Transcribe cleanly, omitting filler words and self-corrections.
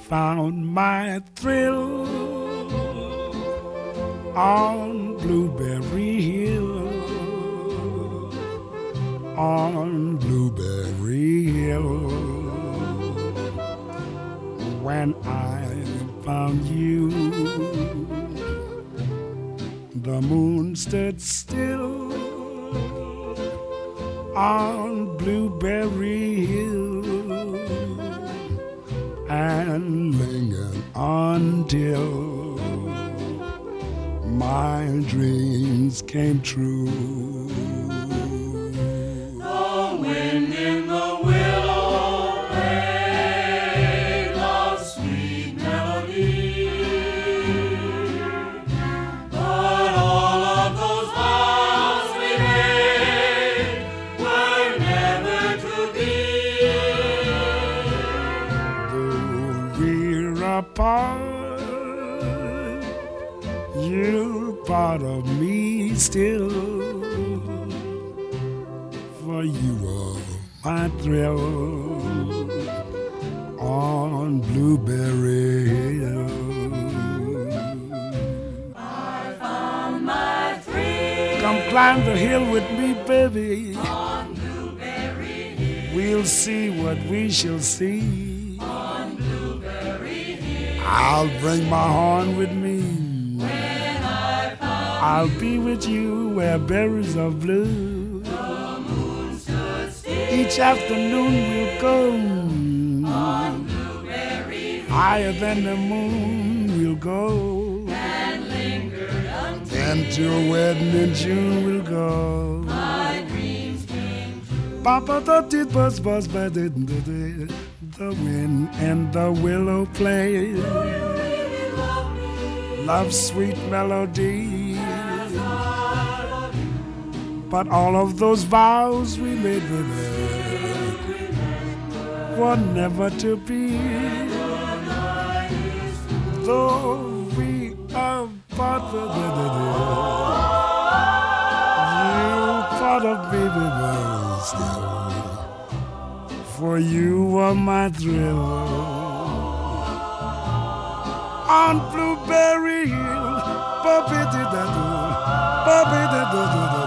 found my thrill on Blueberry Hill, on Blueberry Hill. When I found you, the moon stood still on Blueberry Hill and lingered until my dreams came true. The wind in the willow played a sweet melody, but all of those vows we made were never to be. Though we're apart, you're part of me still, for you are my thrill on Blueberry Hill. I found my thrill. Come climb the hill with me, baby. On Blueberry Hill. We'll see what we shall see. On Blueberry Hill. I'll bring my horn with me. When I found I'll be with you where berries are blue. the moon stood still. Each afternoon we'll go On Blueberry Hill. higher than the moon we'll go. And lingered until And to a wedding in June we'll go. my dreams came true. Papa the did buzz buzz buzz the wind and the willow play. Do you really love me? Love's sweet melody. As I love you. But all of those vows we made with her were never to be. Though we are part of you part of me, baby, still. For you are my thrill on Blueberry Hill. Bobby did that, Bobby did that.